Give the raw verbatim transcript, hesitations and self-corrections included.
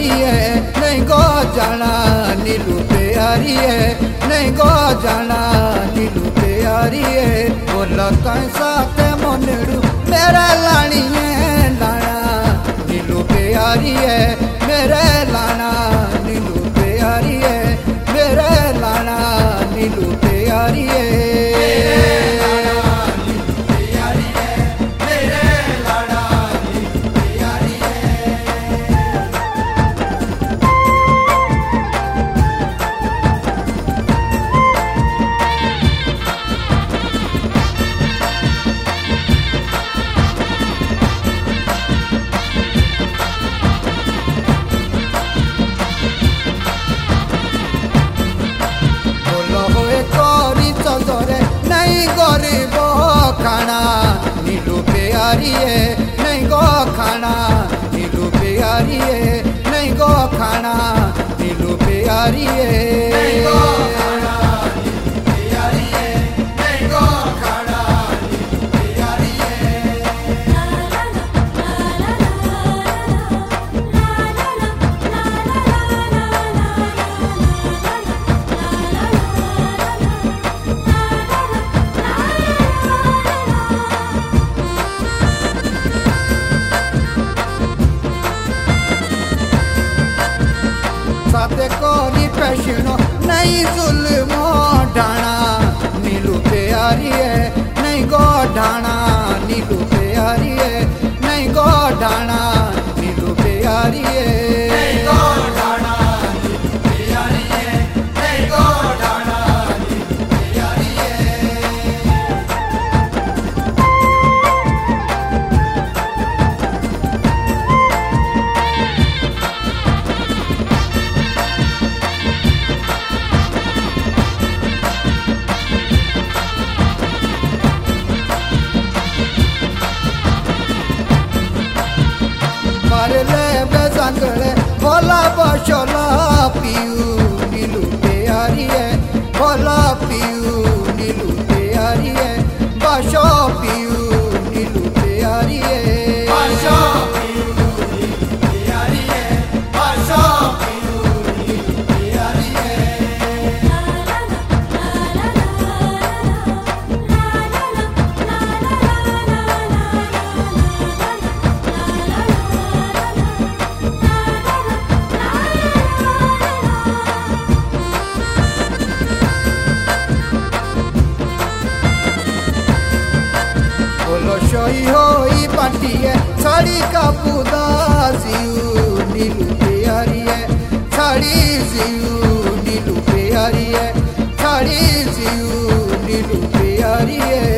प्यारी है नहीं गो जाना नीलू प्यारी है नहीं गो जाना नीलू प्यारी है बोल कैसा ते मोनेड़ू मेरा लानी है लाना नीलू प्यारी है मेरे लाना नीलू प्यारी है मेरे लाना नीलू प्यारी है गरीब खाना नीलू प्यारी है नहीं गो खाना नीलू प्यारी है नहीं गो खाना नीलू प्यारी है साथे कोरी पैशनो नहीं जुल्म ढाना नीलू प्यारी है नहीं गो ढाना नीलू प्यारी है नहीं गो ढाना नीलू प्यारी है ले बेसंगले भोला बशोला पियू नीलू प्यारी है भोला पियू नीलू प्यारी है बशो पियू नीलू प्यारी है बशो पियू नीलू प्यारी है बशो पियू नीलू प्यारी है शोई होई पाटी है साड़ी का पुदा सियू नीलू प्यारी है साड़ी सियू नीलू प्यारी है साड़ी सियू नीलू प्यारी है।